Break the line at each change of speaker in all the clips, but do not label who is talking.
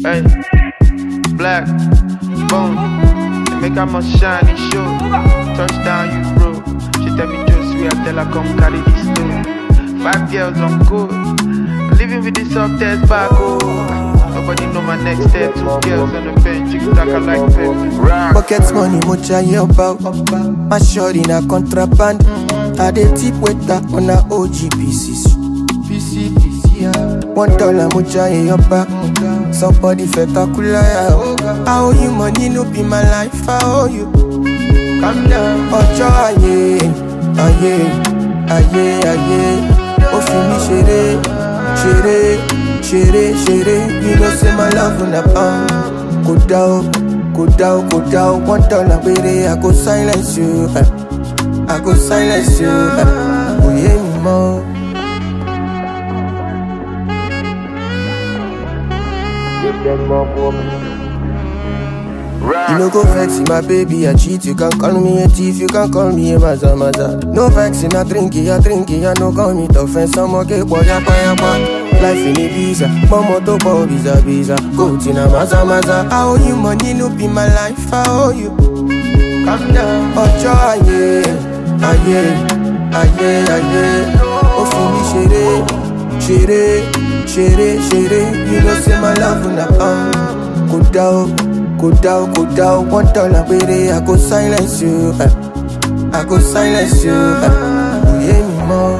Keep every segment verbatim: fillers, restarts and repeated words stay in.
Hey, black, bone, they make her must shine and show. Touchdown, you bro. She tell me just sweet, I tell her come carry this stone. Five girls on code, I'm living with this soft ass back, oh. Nobody know my next step. Two girls on the bench, you can talk I like pep.
Pocket money, much I hear about. My short in a contraband. I dey tip with that on a O G pieces. P C, P C, yeah. One dollar, much I hear about. Somebody spectacular, yeah. I owe you money, no be my life, I owe you. Calm down, Ojo, aye, aye, aye, aye. Oh, fini, chere, chere, chere, chere. You know, say my love on a pound. Go down, go down, go down. One dollar, baby, I go silence you. I go silence you. Oh, yeah, me more. You no go vex my baby, I cheat. You can call me a thief, you can call me a maza maza. No vexing, I drink it, I drink it. I no call me tough and some okay, boy, ya pa ya pa. Life in Ibiza, mama to bo visa visa. Go to na maza maza. I owe you money, no be my life, I owe you. Calm down, Ojo, aye, aye, aye, aye. Oh, for me, chere, chere, chere, chere. You know, say my love on a pound. Go down. Go down, go down, one dollar, baby, I go silence you. Uh, I go silence you. Uh, you hear me more.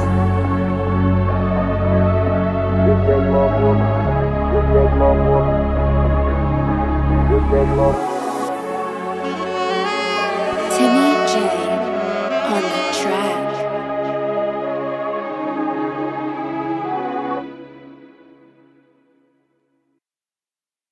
You take more, you take more, you take more.